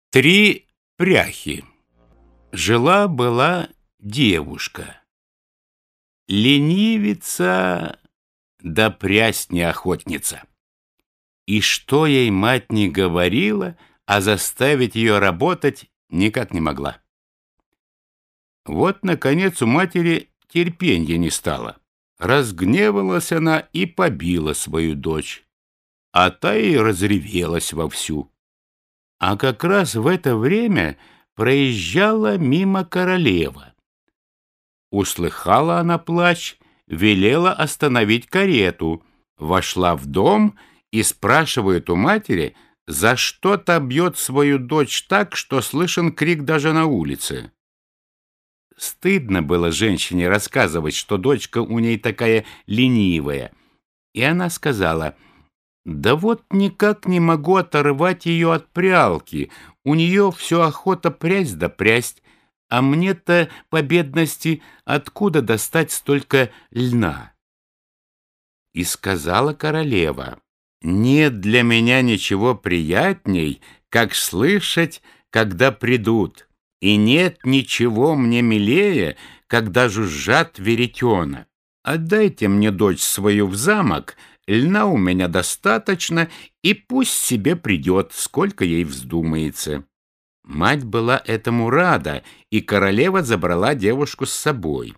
Три пряхи. Жила-была девушка, ленивица да прясть неохотница. И что ей мать не говорила, а заставить ее работать никак не могла. Вот, наконец, у матери терпенья не стало. Разгневалась она и побила свою дочь, а та и разревелась вовсю. А как раз в это время проезжала мимо королева. Услыхала она плач, велела остановить карету, вошла в дом и спрашивает у матери, за что-то бьет свою дочь так, что слышен крик даже на улице. Стыдно было женщине рассказывать, что дочка у ней такая ленивая, и она сказала: «Да вот никак не могу оторвать ее от прялки, у нее все охота прясть да прясть, а мне-то, по бедности, откуда достать столько льна?» И сказала королева: «Нет для меня ничего приятней, как слышать, когда придут, и нет ничего мне милее, когда жужжат веретена. Отдайте мне дочь свою в замок, льна у меня достаточно, и пусть себе придет, сколько ей вздумается». Мать была этому рада, и королева забрала девушку с собой.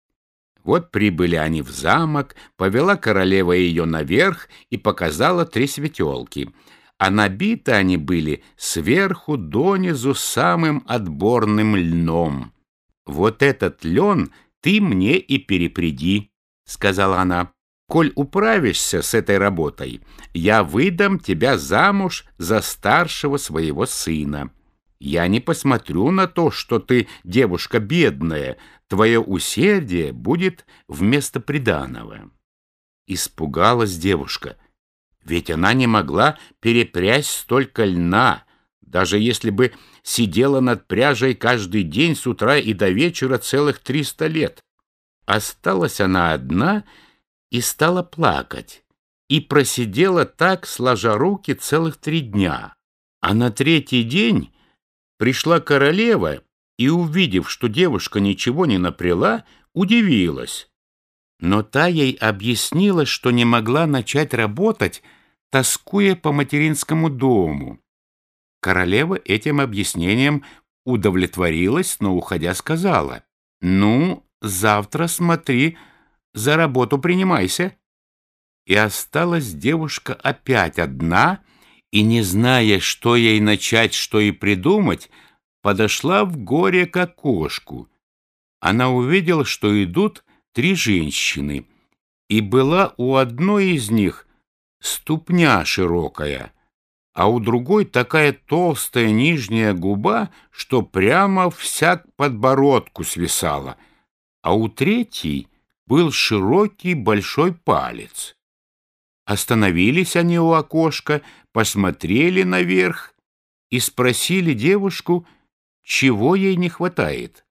Вот прибыли они в замок, повела королева ее наверх и показала три светелки, а набиты они были сверху донизу самым отборным льном. «Вот этот лен ты мне и перепряди», — сказала она. «Коль управишься с этой работой, я выдам тебя замуж за старшего своего сына. Я не посмотрю на то, что ты девушка бедная, твое усердие будет вместо приданого». Испугалась девушка, ведь она не могла перепрясть столько льна, даже если бы сидела над пряжей каждый день с утра и до вечера целых 300 лет. Осталась она одна и стала плакать, и просидела так, сложа руки, целых 3 дня. А на 3-й день пришла королева и, увидев, что девушка ничего не напряла, удивилась. Но та ей объяснила, что не могла начать работать, тоскуя по материнскому дому. Королева этим объяснением удовлетворилась, но, уходя, сказала: «Ну, завтра смотри, за работу принимайся». И осталась девушка опять одна, и, не зная, что ей начать, что и придумать, подошла в горе к окошку. Она увидела, что идут 3 женщины, и была у одной из них ступня широкая, а у другой такая толстая нижняя губа, что прямо вся к подбородку свисала, а у третьей был широкий большой палец. Остановились они у окошка, посмотрели наверх и спросили девушку, чего ей не хватает.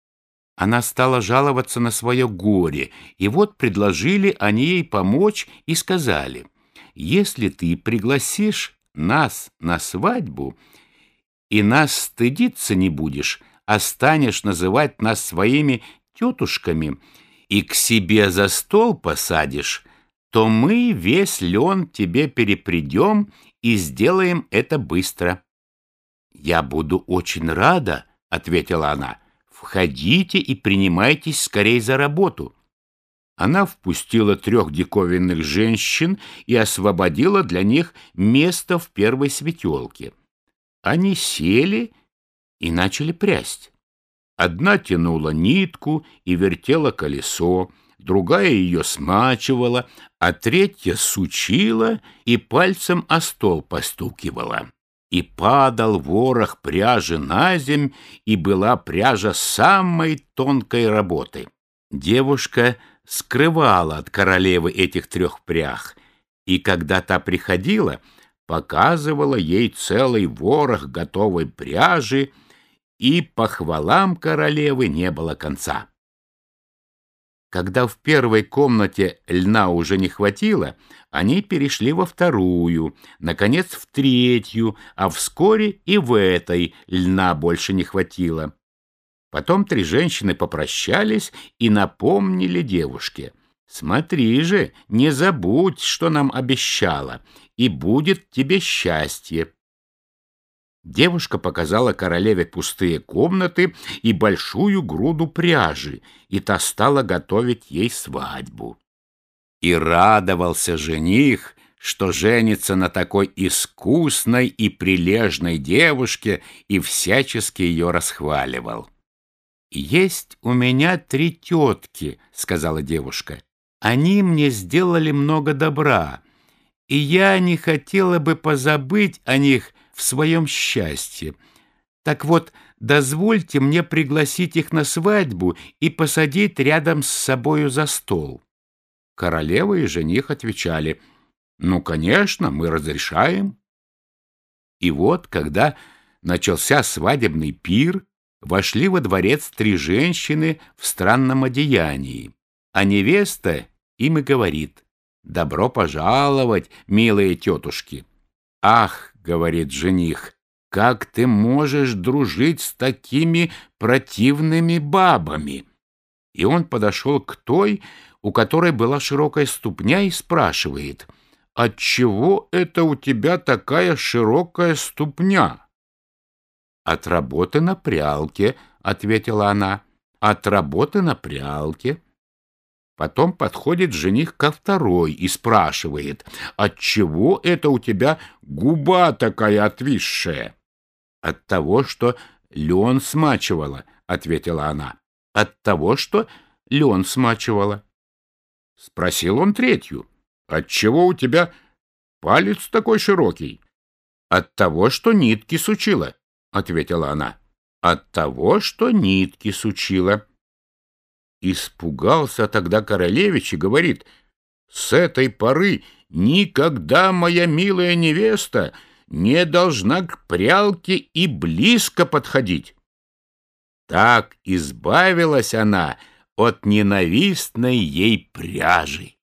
Она стала жаловаться на свое горе, и вот предложили они ей помочь и сказали: «Если ты пригласишь нас на свадьбу и нас стыдиться не будешь, а станешь называть нас своими тетушками и к себе за стол посадишь, то мы весь лен тебе перепрядем и сделаем это быстро». «Я буду очень рада», — ответила она. «Входите и принимайтесь скорей за работу». Она впустила 3 диковинных женщин и освободила для них место в первой светелке. Они сели и начали прясть. Одна тянула нитку и вертела колесо, другая ее смачивала, а третья сучила и пальцем о стол постукивала. И падал ворох пряжи на земь, и была пряжа самой тонкой работы. Девушка скрывала от королевы этих 3 прях, и когда та приходила, показывала ей целый ворох готовой пряжи, и похвалам королевы не было конца. Когда в первой комнате льна уже не хватило, они перешли во вторую, наконец в третью, а вскоре и в этой льна больше не хватило. Потом три женщины попрощались и напомнили девушке: «Смотри же, не забудь, что нам обещала, и будет тебе счастье». Девушка показала королеве пустые комнаты и большую груду пряжи, и та стала готовить ей свадьбу. И радовался жених, что женится на такой искусной и прилежной девушке, и всячески ее расхваливал. «Есть у меня 3 тетки», — сказала девушка. «Они мне сделали много добра, и я не хотела бы позабыть о них в своем счастье. Так вот, дозвольте мне пригласить их на свадьбу и посадить рядом с собою за стол». Королева и жених отвечали: «Ну, конечно, мы разрешаем». И вот, когда начался свадебный пир, вошли во дворец 3 женщины в странном одеянии, а невеста им и говорит: «Добро пожаловать, милые тетушки». «Ах, — говорит жених, — как ты можешь дружить с такими противными бабами?» И он подошел к той, у которой была широкая ступня, и спрашивает: «Отчего это у тебя такая широкая ступня?» «От работы на прялке», — ответила она, — «от работы на прялке». Потом подходит жених ко второй и спрашивает: «Отчего это у тебя губа такая отвисшая?» «От того, что лен смачивала», — ответила она. «От того, что лен смачивала». Спросил он третью: «Отчего у тебя палец такой широкий?» «От того, что нитки сучила», — ответила она. «От того, что нитки сучила». Испугался тогда королевич и говорит: «С этой поры никогда моя милая невеста не должна к прялке и близко подходить». Так избавилась она от ненавистной ей пряжи.